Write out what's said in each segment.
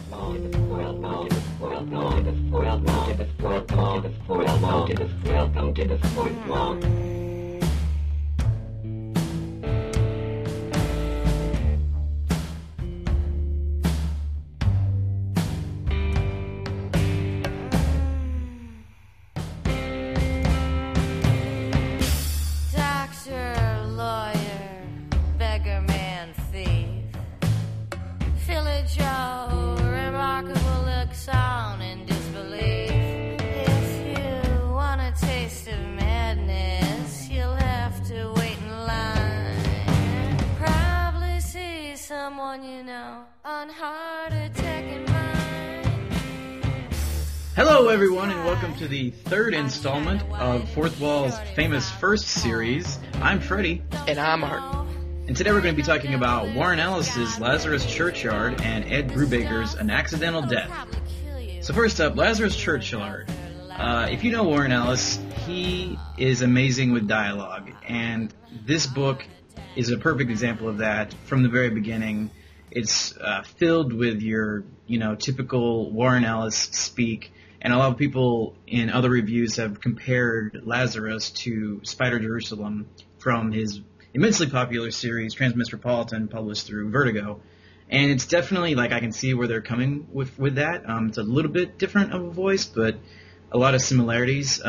Doctor, lawyer, beggar man, thief, villager, remarkable looks on in disbelief. If you want a taste of madness, you'll have to wait in line. Probably see someone you know on heart attack in mind. Hello, everyone, and welcome to the third installment of Fourth Wall's famous first series. I'm Freddie. And I'm Art. And today we're going to be talking about Warren Ellis's Lazarus Churchyard and Ed Brubaker's An Accidental Death. So first up, Lazarus Churchyard. If you know Warren Ellis, he is amazing with dialogue, and this book is a perfect example of that from the very beginning. It's filled with your, typical Warren Ellis speak, and a lot of people in other reviews have compared Lazarus to Spider Jerusalem from his immensely popular series Transmetropolitan, published through Vertigo. And it's definitely, I can see where they're coming with that. It's a little bit different of a voice, but a lot of similarities.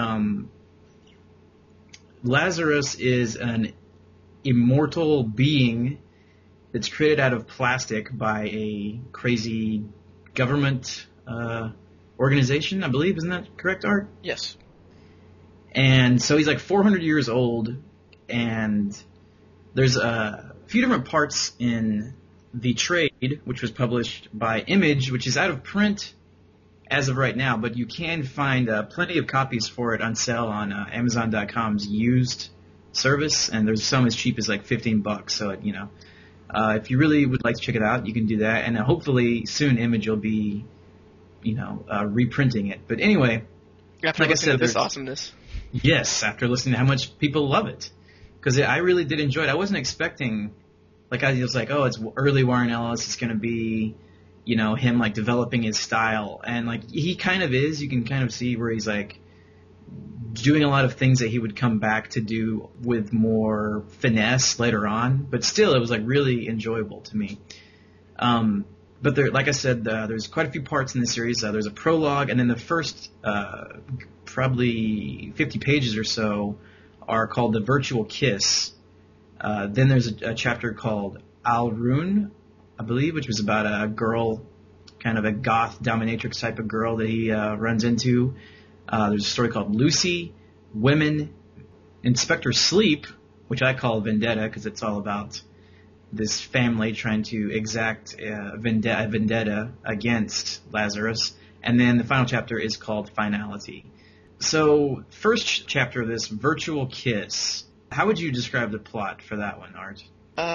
Lazarus is an immortal being that's created out of plastic by a crazy government organization, I believe. Isn't that correct, Art? Yes. And so he's 400 years old, and there's a few different parts in The Trade, which was published by Image, which is out of print as of right now, but you can find plenty of copies for it on sale on Amazon.com's used service, and there's some as cheap as $15. So, if you really would like to check it out, you can do that, and hopefully soon Image will be, reprinting it. But anyway, After listening to this awesomeness. Yes, after listening to how much people love it. Because I really did enjoy it. I wasn't expecting, I was oh, it's early Warren Ellis, it's going to be, him, developing his style. And, he kind of is. You can kind of see where he's, doing a lot of things that he would come back to do with more finesse later on. But still, it was, really enjoyable to me. But there, like I said, there's quite a few parts in the series. There's a prologue, and then the first probably 50 pages or so are called The Virtual Kiss. Then there's a chapter called Al Rune, I believe, which was about a girl, kind of a goth dominatrix type of girl that he runs into. There's a story called Lucy, Women, Inspector Sleep, which I call Vendetta because it's all about this family trying to exact a vendetta against Lazarus. And then the final chapter is called Finality. So, first chapter of this, Virtual Kiss. How would you describe the plot for that one, Art?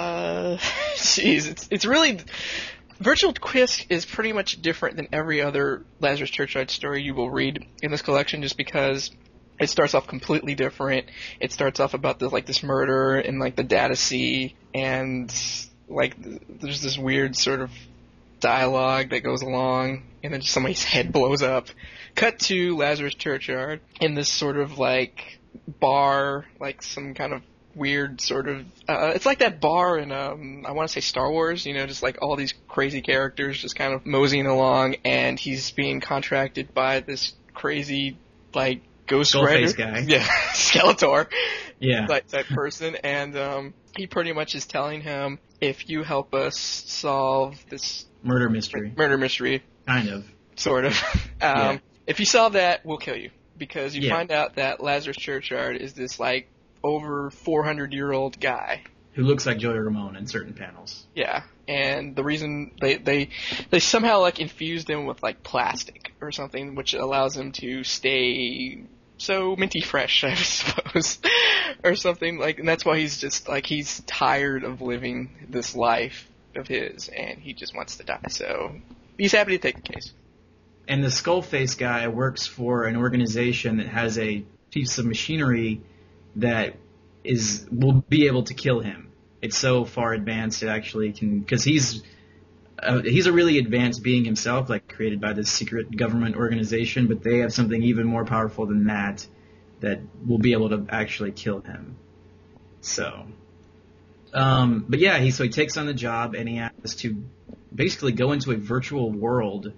It's really... Virtual Kiss is pretty much different than every other Lazarus Churchyard story you will read in this collection, just because it starts off completely different. It starts off about this murder in the data sea, and there's this weird sort of dialogue that goes along, and then just somebody's head blows up. Cut to Lazarus Churchyard in this sort of bar, some kind of weird sort of it's like that bar in I want to say Star Wars, just all these crazy characters just kind of moseying along, and he's being contracted by this crazy ghost writer guy. Yeah, Skeletor. Yeah. Type person, and he pretty much is telling him, if you help us solve this murder mystery, kind of, sort of, if you solve that, we'll kill you, because you find out that Lazarus Churchyard is this over 400-year-old guy who looks like Joey Ramone in certain panels. Yeah, and the reason they somehow infused him with plastic or something, which allows him to stay so minty fresh, I suppose, or something and that's why he's just he's tired of living this life of his, and he just wants to die. So he's happy to take the case. And the Skullface guy works for an organization that has a piece of machinery that will be able to kill him. It's so far advanced it actually can, because he's he's a really advanced being himself, like created by this secret government organization, but they have something even more powerful than that will be able to actually kill him. So, but yeah, he takes on the job, and he has to basically go into a virtual world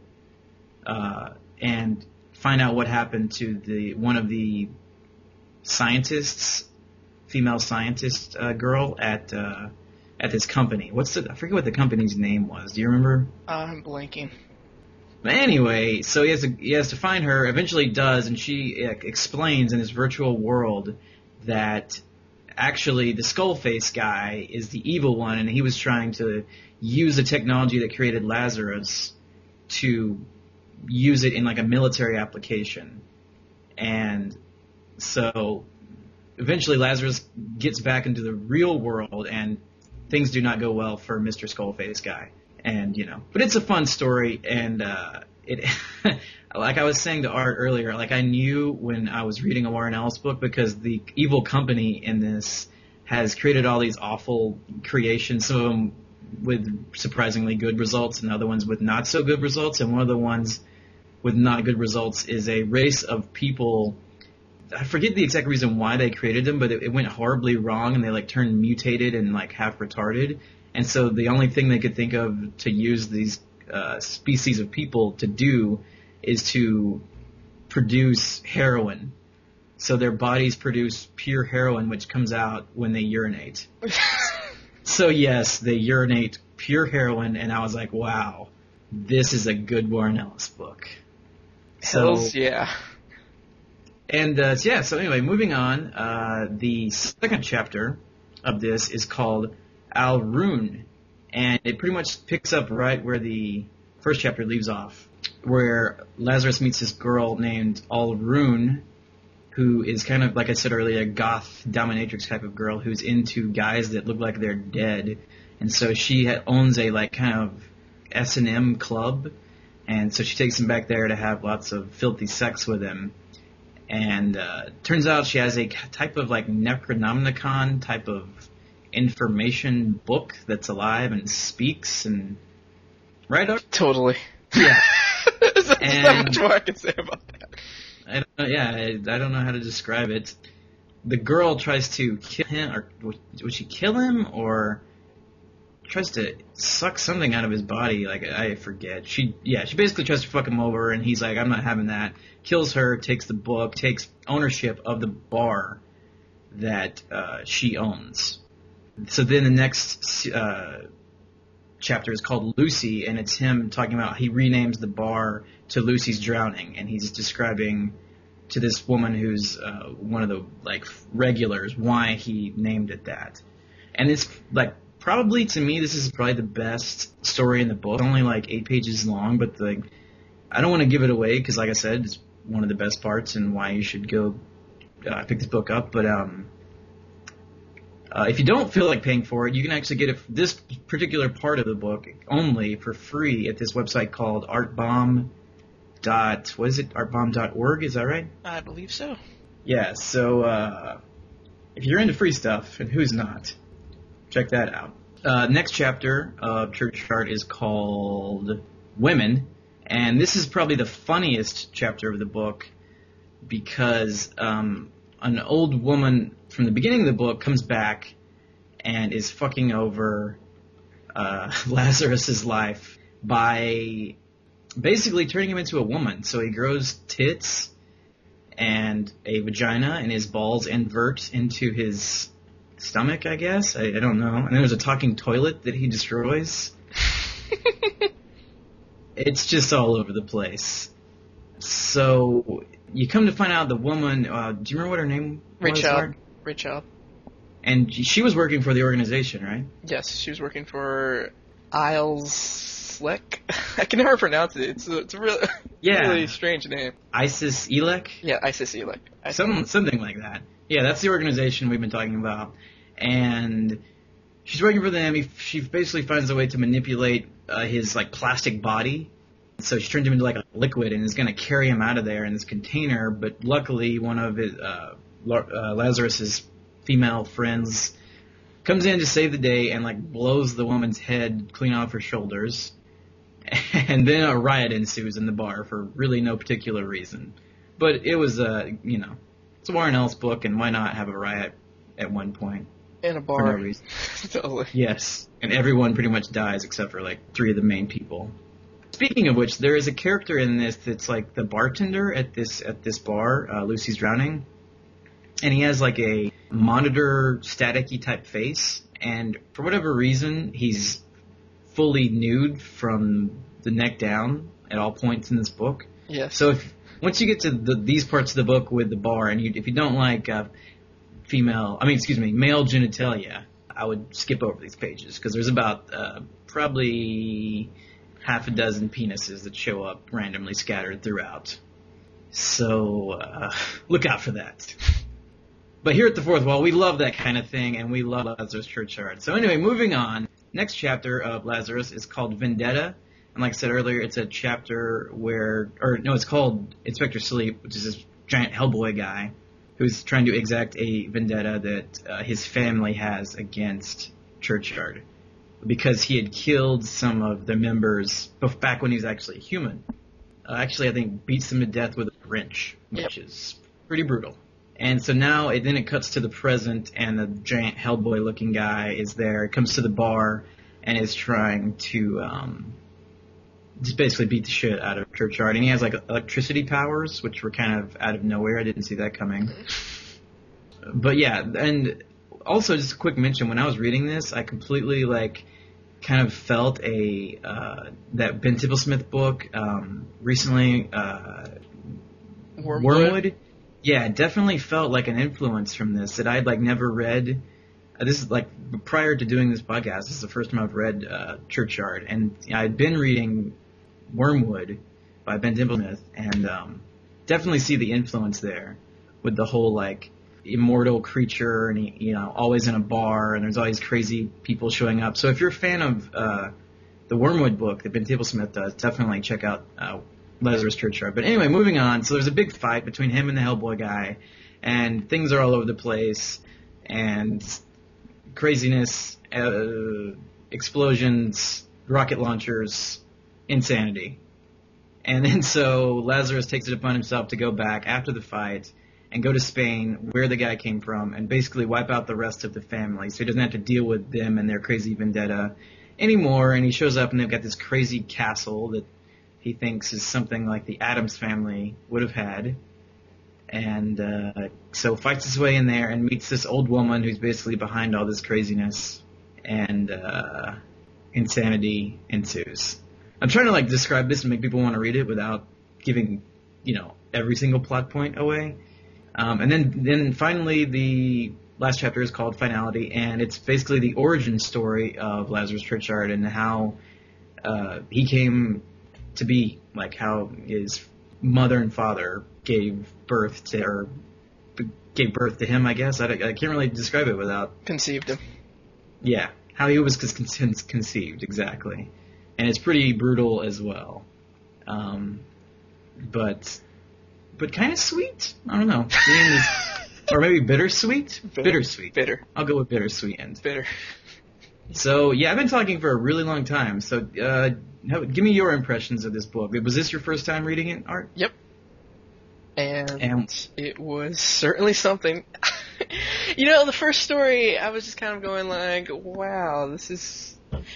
and find out what happened to one of the scientists, female scientist girl at this company. I forget what the company's name was. Do you remember? I'm blanking. But anyway, so he has to find her. Eventually he does, and she explains in this virtual world that actually the Skullface guy is the evil one, and he was trying to use the technology that created Lazarus to use it in like a military application. And so eventually Lazarus gets back into the real world, and things do not go well for Mr. Skullface guy. And, but it's a fun story, and it, like I was saying to Art earlier, like I knew when I was reading a Warren Ellis book, because the evil company in this has created all these awful creations, some of them with surprisingly good results and other ones with not so good results, and one of the ones with not good results is a race of people. I forget the exact reason why they created them, but it went horribly wrong, and they like turned mutated and like half retarded. And so the only thing they could think of to use these species of people to do is to produce heroin. So their bodies produce pure heroin, which comes out when they urinate. So yes, they urinate pure heroin, and I was like, wow, this is a good Warren Ellis book. Hells yeah. And so anyway, moving on, the second chapter of this is called Al-Rune, and it pretty much picks up right where the first chapter leaves off, where Lazarus meets this girl named Al-Rune, who is kind of, like I said earlier, a goth dominatrix type of girl who's into guys that look like they're dead. And so she owns a like kind of S&M club, and so she takes him back there to have lots of filthy sex with him. And turns out she has a type of like Necronomicon type of information book that's alive and speaks, and right? Totally. Yeah. There's not much more I can say about that. I don't know how to describe it. The girl tries to kill him, or would she kill him, or tries to suck something out of his body? Like, I forget. She basically tries to fuck him over, and he's like, I'm not having that. Kills her, takes the book, takes ownership of the bar that she owns. So then the next chapter is called Lucy, and it's him talking about, he renames the bar to Lucy's Drowning, and he's describing to this woman who's one of the like regulars why he named it that. And it's like, probably to me, this is probably the best story in the book. It's only like 8 pages long, but I don't want to give it away because, like I said, it's one of the best parts and why you should go pick this book up. But if you don't feel like paying for it, you can actually get this particular part of the book only for free at this website called artbomb.org. Is that right? I believe so. Yeah, so if you're into free stuff, and who's not, check that out. Next chapter of Churchyard is called Women, and this is probably the funniest chapter of the book because an old woman from the beginning of the book comes back and is fucking over Lazarus's life by basically turning him into a woman. So he grows tits and a vagina, and his balls invert into his stomach, I guess. I don't know. And then there's a talking toilet that he destroys. It's just all over the place. So you come to find out the woman, do you remember what her name was? Rachel. And she was working for the organization, right? Yes, she was working for Isles Slick. I can never pronounce it. It's a really, really strange name. Isis Elec? Yeah, Isis Elec. Something like that. Yeah, that's the organization we've been talking about. And she's working for them. She basically finds a way to manipulate his like plastic body. So she turns him into like a liquid and is going to carry him out of there in this container. But luckily, one of his, Lazarus's female friends comes in to save the day and like blows the woman's head clean off her shoulders. And then a riot ensues in the bar for really no particular reason. But it was, it's a Warren Ellis book, and why not have a riot at one point? In a bar. For no reason. Totally. Yes. And everyone pretty much dies except for, like, 3 of the main people. Speaking of which, there is a character in this that's, like, the bartender at this bar, Lucy's Drowning. And he has, like, a monitor staticky type face. And for whatever reason, he's fully nude from the neck down at all points in this book. Yes. So once you get to these parts of the book with the bar, and if you don't like male genitalia, I would skip over these pages, because there's about probably half a dozen penises that show up randomly scattered throughout. So look out for that. But here at the Fourth Wall, we love that kind of thing, and we love Lazarus Churchyard. So anyway, moving on. Next chapter of Lazarus is called Vendetta. And like I said earlier, it's a chapter it's called Inspector Sleep, which is this giant Hellboy guy who's trying to exact a vendetta that his family has against Churchyard, because he had killed some of the members back when he was actually a human. I think beats them to death with a wrench, which is pretty brutal. And so now it cuts to the present, and the giant Hellboy-looking guy is there. He comes to the bar and is trying to just basically beat the shit out of Churchyard. And he has, like, electricity powers, which were kind of out of nowhere. I didn't see that coming. But yeah, and also just a quick mention, when I was reading this, I completely, like, kind of felt that Ben Tipplesmith book recently, Wormwood. Yeah, it definitely felt like an influence from this that I'd, like, never read. This is, like, prior to doing this podcast, this is the first time I've read Churchyard. And I'd been reading Wormwood by Ben Tipplesmith, and definitely see the influence there with the whole, like, immortal creature, and he, always in a bar, and there's all these crazy people showing up. So if you're a fan of the Wormwood book that Ben Tipplesmith does, definitely check out Lazarus Churchyard. But anyway, moving on. So there's a big fight between him and the Hellboy guy, and things are all over the place, and craziness, explosions, rocket launchers, insanity. And then so Lazarus takes it upon himself to go back after the fight and go to Spain, where the guy came from, and basically wipe out the rest of the family, so he doesn't have to deal with them and their crazy vendetta anymore. And he shows up, and they've got this crazy castle that he thinks is something like the Addams family would have had. And so fights his way in there and meets this old woman who's basically behind all this craziness, and insanity ensues. I'm trying to, like, describe this and make people want to read it without giving, every single plot point away. And then finally the last chapter is called Finality, and it's basically the origin story of Lazarus Churchyard and how he came to be, like how his mother and father gave birth to him, I guess. I can't really describe it without... Conceived him. Yeah, how he was conceived, exactly. And it's pretty brutal as well. But kind of sweet? I don't know. The end is... Or maybe bittersweet? Bittersweet. Bitter. I'll go with bittersweet end. Bitter. So, yeah, I've been talking for a really long time. So, give me your impressions of this book. Was this your first time reading it, Art? Yep. And it was certainly something. The first story, I was just kind of going like, wow, this is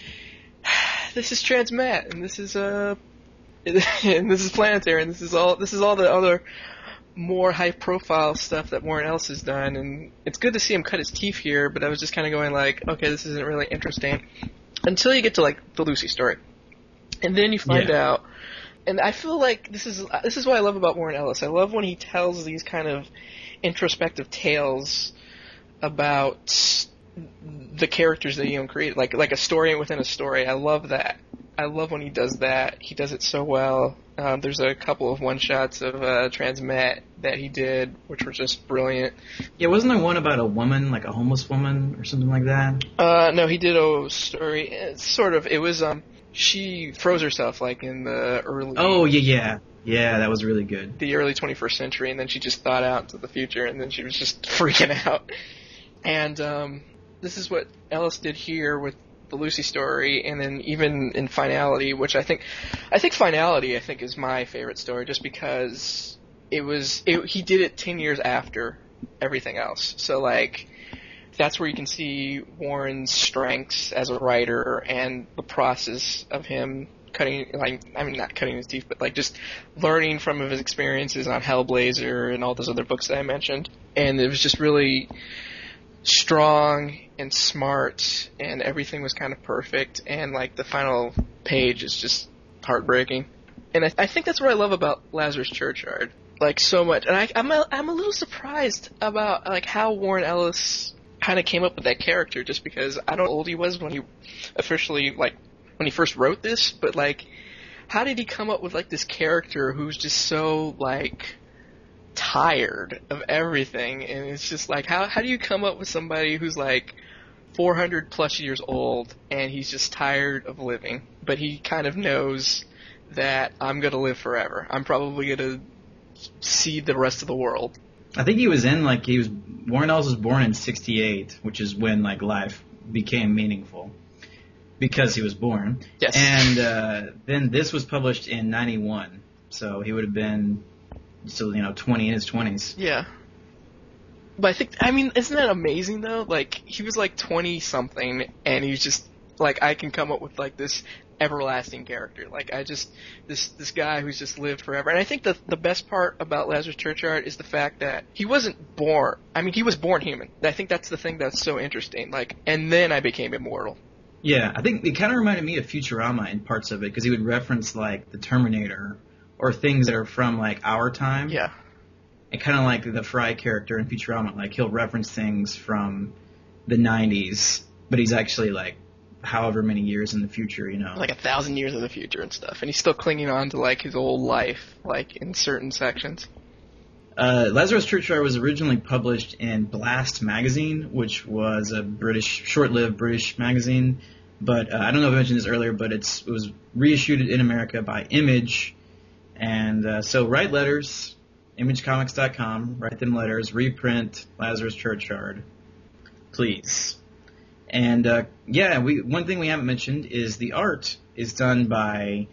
Transmet, and this is and this is Planetary, and this is all the other more high-profile stuff that Warren Ellis has done, and it's good to see him cut his teeth here, but I was just kind of going like, okay, this isn't really interesting, until you get to, like, the Lucy story. And then you find out, and I feel like this is what I love about Warren Ellis. I love when he tells these kind of introspective tales about the characters that he created, like a story within a story. I love that. I love when he does that. He does it so well. There's a couple of one-shots of Transmet that he did, which were just brilliant. Yeah, wasn't there one about a woman, like a homeless woman or something like that? No, he did a story, sort of. It was, she froze herself, like, in the early... Oh, yeah. Yeah, that was really good. The early 21st century, and then she just thought out into the future, and then she was just freaking out. And this is what Ellis did here with the Lucy story, and then even in Finality, which I think Finality is my favorite story, just because he did it 10 years after everything else. So like, that's where you can see Warren's strengths as a writer and the process of him not cutting his teeth, but like just learning from his experiences on Hellblazer and all those other books that I mentioned. And it was just really strong and smart, and everything was kind of perfect, and like the final page is just heartbreaking. And I think that's what I love about Lazarus Churchyard, like, so much. And I'm a little surprised about like how Warren Ellis kind of came up with that character, just because I don't know how old he was when he when he first wrote this, but like, how did he come up with like this character who's just so like tired of everything? And it's just like, how do you come up with somebody who's like 400 plus years old and he's just tired of living, but he kind of knows that I'm gonna live forever. I'm probably gonna see the rest of the world. I think Warren Ellis was born in 1968, which is when like life became meaningful, because he was born. Yes. And then this was published in 1991, so he would have been still, 20 in his 20s. Yeah. But isn't that amazing though? Like, he was like 20 something, and he's just like, I can come up with like this everlasting character. Like, this guy who's just lived forever. And I think the best part about Lazarus Churchyard is the fact that he wasn't born. He was born human. I think that's the thing that's so interesting. Like, and then I became immortal. Yeah, I think it kind of reminded me of Futurama in parts of it, because he would reference like the Terminator or things that are from like our time. Yeah. And kind of like the Fry character in Futurama, like he'll reference things from the 90s, but he's actually like however many years in the future, Like 1,000 years in the future and stuff. And he's still clinging on to like his old life, like in certain sections. Lazarus Churchyard was originally published in Blast magazine, which was a short-lived British magazine. But I don't know if I mentioned this earlier, but it was reissued in America by Image. And so write letters, imagecomics.com, write them letters, reprint Lazarus Churchyard, please. And one thing we haven't mentioned is the art is done by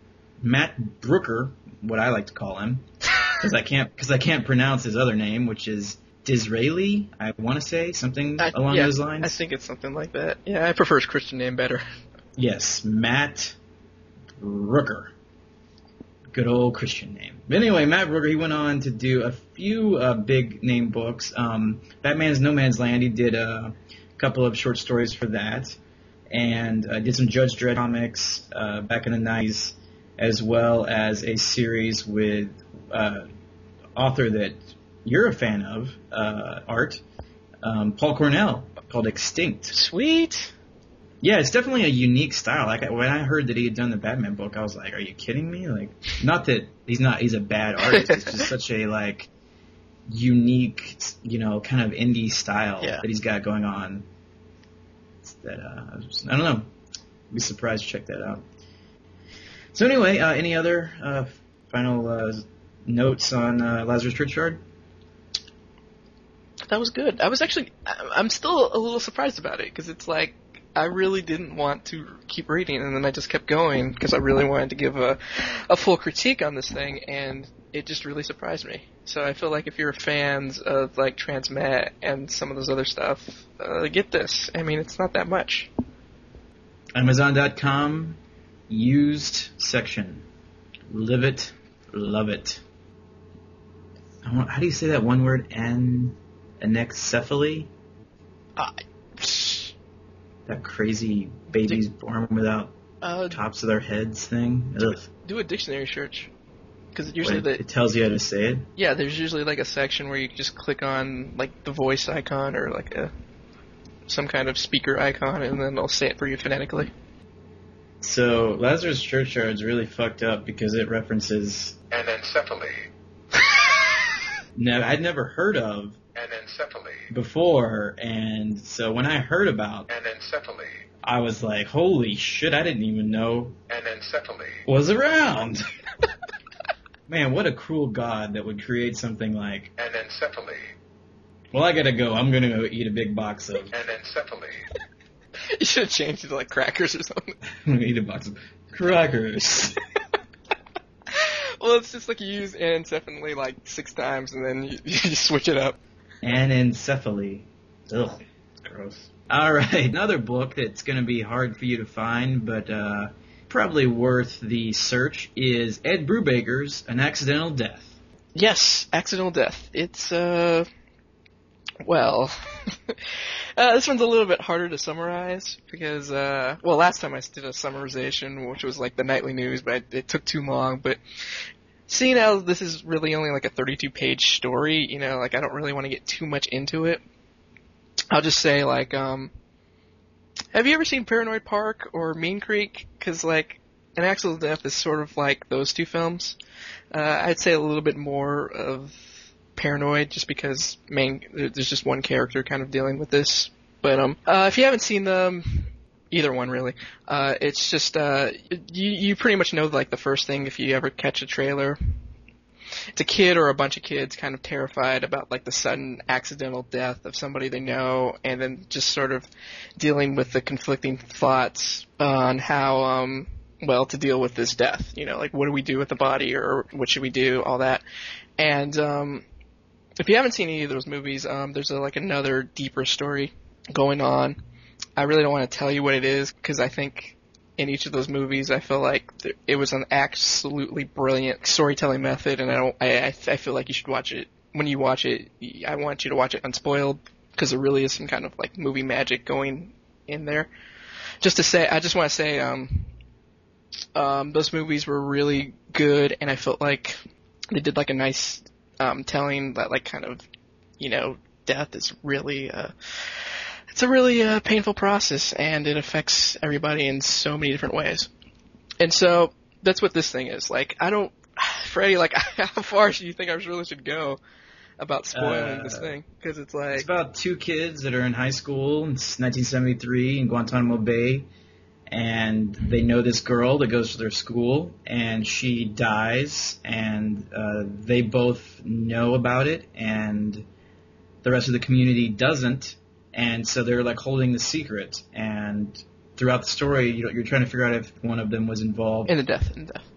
Matt Brooker, what I like to call him, because I can't pronounce his other name, which is Disraeli. I want to say something along those lines. I think it's something like that. Yeah, I prefer his Christian name better. Yes, Matt Brooker. Good old Christian name. But anyway, Matt Brooker, he went on to do a few big name books. Batman's No Man's Land, he did a couple of short stories for that, and did some Judge Dredd comics back in the 90s, as well as a series with author that you're a fan of, Art, Paul Cornell, called Extinct. Sweet. Yeah, it's definitely a unique style. Like, when I heard that he had done the Batman book, I was like, are you kidding me? Like, not that he's a bad artist. It's just such a, like, unique, kind of indie style that he's got going on. That I don't know. I'd be surprised to check that out. So anyway, any other final notes on Lazarus Churchyard? That was good. I'm still a little surprised about it, because it's like, I really didn't want to keep reading, and then I just kept going because I really wanted to give a full critique on this thing, and it just really surprised me. So I feel like if you're fans of like Transmet and some of those other stuff, get this. It's not that much. Amazon.com, used section. Live it, love it. How do you say that one word? Anencephaly? That crazy babies born without tops of their heads thing. Do a dictionary search, because usually it tells you how to say it. Yeah, there's usually like a section where you just click on like the voice icon or like some kind of speaker icon, and then it'll say it for you phonetically. So Lazarus Churchyard's really fucked up because it references anencephaly. No, I'd never heard of anencephaly before, and so when I heard about anencephaly, I was like, holy shit, I didn't even know anencephaly was around. Man, what a cruel god that would create something like anencephaly. Well, I gotta go. I'm gonna go eat a big box of anencephaly. You should have changed it to like crackers or something. I'm gonna eat a box of crackers. Well, it's just like you use anencephaly like 6 times and then you switch it up. Anencephaly. Ugh, it's gross. Alright, another book that's gonna be hard for you to find, but probably worth the search is Ed Brubaker's An Accidental Death. Yes, Accidental Death. It's, well, this one's a little bit harder to summarize because, well, last time I did a summarization, which was like the nightly news, but it took too long, but seeing how this is really only like a 32-page story, you know, like I don't really want to get too much into it. I'll just say, like, have you ever seen Paranoid Park or Mean Creek? Because, like, An Accidental Death is sort of like those two films. I'd say a little bit more of Paranoid, just because there's just one character kind of dealing with this. But if you haven't seen them, either one really, it's just you pretty much know like the first thing if you ever catch a trailer. It's a kid or a bunch of kids kind of terrified about like the sudden accidental death of somebody they know, and then just sort of dealing with the conflicting thoughts on how well to deal with this death. You know, like what do we do with the body, or what should we do, all that. And if you haven't seen any of those movies, there's like another deeper story going on. I really don't want to tell you what it is because I think in each of those movies, I feel like it was an absolutely brilliant storytelling method, and I feel like you should watch it. When you watch it, I want you to watch it unspoiled, because there really is some kind of like movie magic going in there. Just to say, I just want to say, those movies were really good, and I felt like they did like a nice telling that like kind of, you know, death is really it's a really painful process, and it affects everybody in so many different ways. And so that's what this thing is. Like, Freddie, like, how far do you think I really should go about spoiling this thing? Because it's like... It's about 2 kids that are in high school. It's 1973 in Guantanamo Bay, and they know this girl that goes to their school, and she dies, and they both know about it, and the rest of the community doesn't. And so they're like holding the secret, and throughout the story, you're trying to figure out if one of them was involved in the death.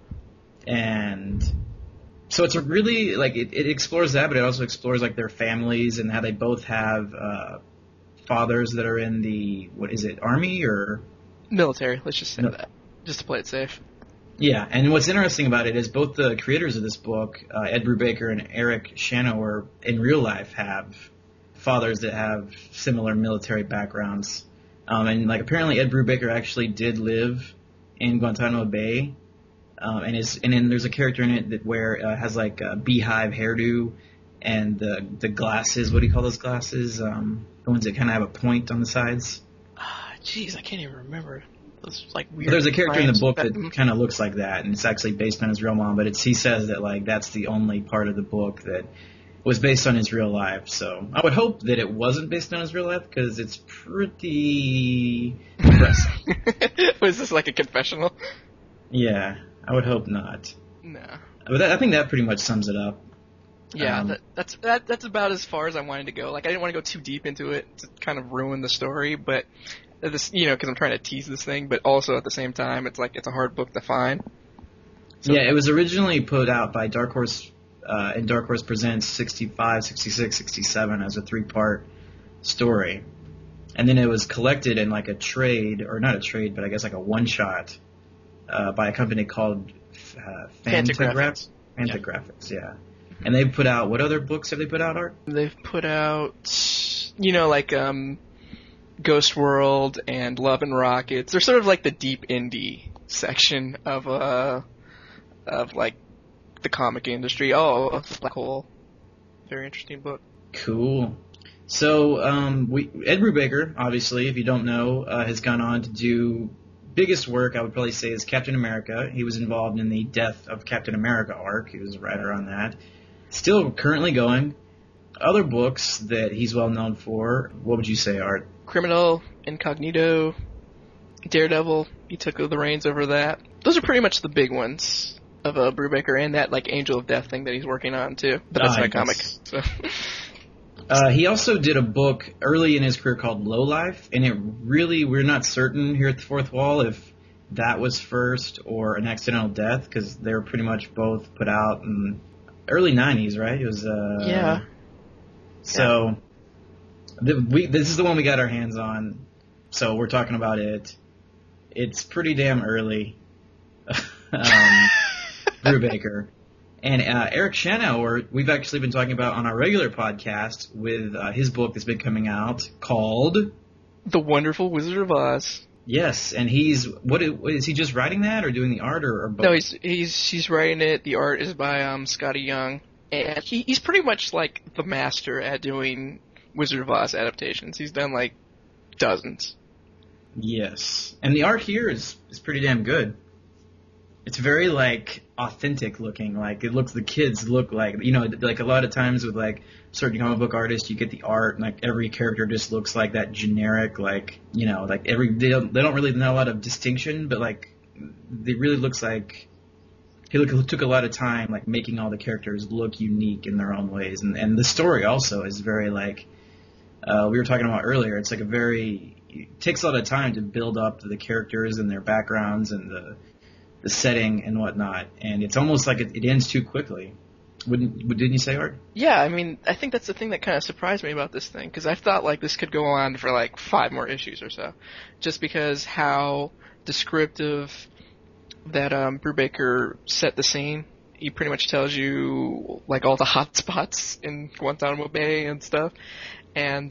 And so it's a really like it explores that, but it also explores like their families and how they both have fathers that are in the army or military. Let's just say that, just to play it safe. Yeah, and what's interesting about it is both the creators of this book, Ed Brubaker and Eric Shanower, in real life have fathers that have similar military backgrounds. And like apparently Ed Brubaker actually did live in Guantanamo Bay, and then there's a character in it that has like a beehive hairdo and the glasses. What do you call those glasses? The ones that kind of have a point on the sides. Jeez, I can't even remember. Those like weird. There's a character in the book that kind of looks like that, and it's actually based on his real mom. But he says that like that's the only part of the book that was based on his real life. So I would hope that it wasn't based on his real life, because it's pretty depressing. Was this like a confessional? Yeah, I would hope not. No. But I think that pretty much sums it up. Yeah, that's about as far as I wanted to go. Like, I didn't want to go too deep into it to kind of ruin the story, but this, you know, because I'm trying to tease this thing, but also at the same time, it's like it's a hard book to find. So, yeah, it was originally put out by Dark Horse. And Dark Horse Presents 65, 66, 67 as a 3-part story. And then it was collected in like a trade, or not a trade, but I guess like a one-shot by a company called Fantagraphics. Fantagraphics, yeah. And they've put out, what other books have they put out, Art? They've put out, you know, like Ghost World and Love and Rockets. They're sort of like the deep indie section of like the comic industry. Oh, Black Hole. Very interesting book. Cool. So, Ed Brubaker, obviously, if you don't know, has gone on to do biggest work, I would probably say, is Captain America. He was involved in the Death of Captain America arc. He was a writer on that. Still currently going. Other books that he's well known for, what would you say, Art? Criminal, Incognito, Daredevil. He took the reins over that. Those are pretty much the big ones of Brubaker, and that like Angel of Death thing that he's working on too. But that's not a comic. So. He also did a book early in his career called Low Life, and we're not certain here at the Fourth Wall if that was first or An Accidental Death, because they were pretty much both put out in early 90s, right? It was Yeah. So this is the one we got our hands on, so we're talking about it. It's pretty damn early. Brubaker. And Eric Shanauer, we've actually been talking about on our regular podcast with his book that's been coming out called The Wonderful Wizard of Oz. Yes, and what is he just writing that or doing the art or both? No, he's writing it. The art is by Scotty Young, and he's pretty much like the master at doing Wizard of Oz adaptations. He's done like dozens. Yes, and the art here is pretty damn good. It's very like authentic looking. Like the kids look like, like a lot of times with like certain comic book artists, you get the art and like every character just looks like that generic, like they don't really know a lot of distinction, but like it really looks like he took a lot of time like making all the characters look unique in their own ways, and the story also is very like we were talking about earlier. It's like it takes a lot of time to build up the characters and their backgrounds and the setting and whatnot, and it's almost like it ends too quickly. Didn't you say, Art? Yeah, I mean, I think that's the thing that kind of surprised me about this thing, because I thought like this could go on for like 5 more issues or so, just because how descriptive that Brubaker set the scene. He pretty much tells you like all the hot spots in Guantanamo Bay and stuff, and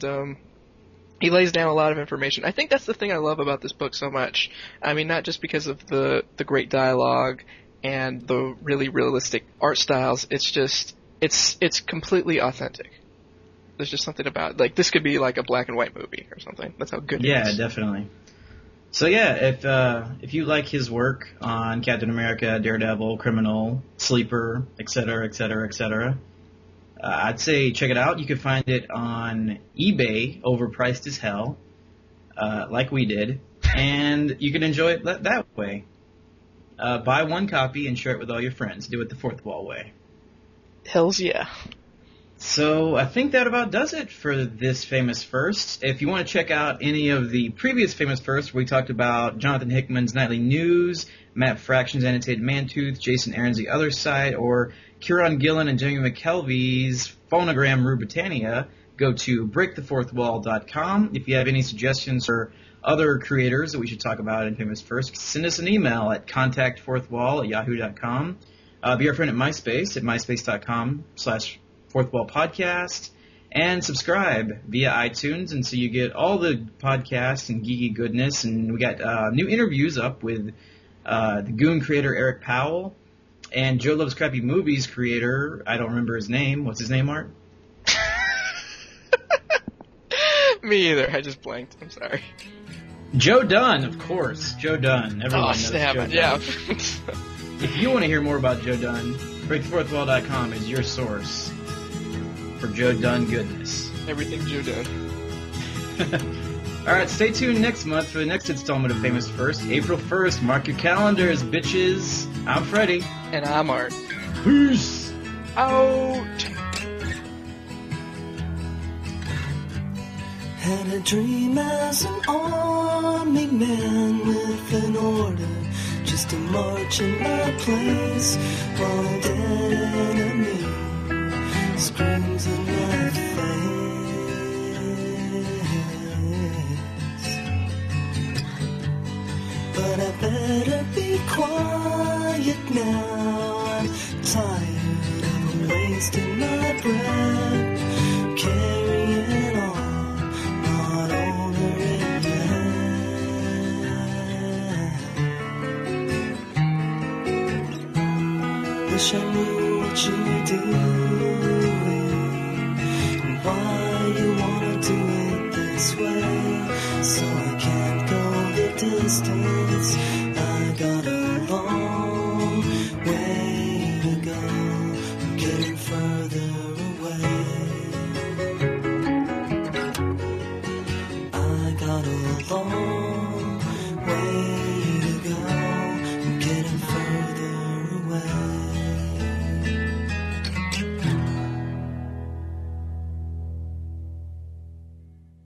he lays down a lot of information. I think that's the thing I love about this book so much. I mean, not just because of the great dialogue and the really realistic art styles. It's just it's completely authentic. There's just something about like this could be like a black and white movie or something. That's how good it is. Yeah, definitely. So yeah, if you like his work on Captain America, Daredevil, Criminal, Sleeper, etc., etc., etc., I'd say check it out. You can find it on eBay, overpriced as hell, like we did, and you can enjoy it that way. Buy one copy and share it with all your friends. Do it the Fourth Wall way. Hells yeah. So I think that about does it for this Famous First. If you want to check out any of the previous Famous First, we talked about Jonathan Hickman's Nightly News, Matt Fraction's Annotated Mantooth, Jason Aaron's The Other Side, or Kieron Gillen and Jamie McKelvey's Phonogram Rue Britannia, go to breakthefourthwall.com. If you have any suggestions for other creators that we should talk about in Famous First, send us an email at contactfourthwall@yahoo.com. Be our friend at MySpace at myspace.com/fourthwallpodcast, and subscribe via iTunes, and so you get all the podcasts and geeky goodness. And we got new interviews up with the Goon creator Eric Powell and Joe Loves Crappy Movies creator, I don't remember his name. What's his name, Art? Me either. I just blanked. I'm sorry. Joe Dunn, of course. Joe Dunn. Everyone knows snap Joe it. Dunn. Yeah. If you want to hear more about Joe Dunn, breakthefourthwall.com is your source for Joe Dunn goodness. Everything Joe Dunn. All right, stay tuned next month for the next installment of Famous First, April 1st. Mark your calendars, bitches. I'm Freddie. And I'm Art. Peace. Out. Had a dream as an army man with an order just to march in my place while a dead enemy screams in my face. But I better be quiet now. I'm tired of wasting my breath, carrying on, not over it yet. Wish I knew what you were doing and why you wanna do it this way. So I can't go the distance. I gotta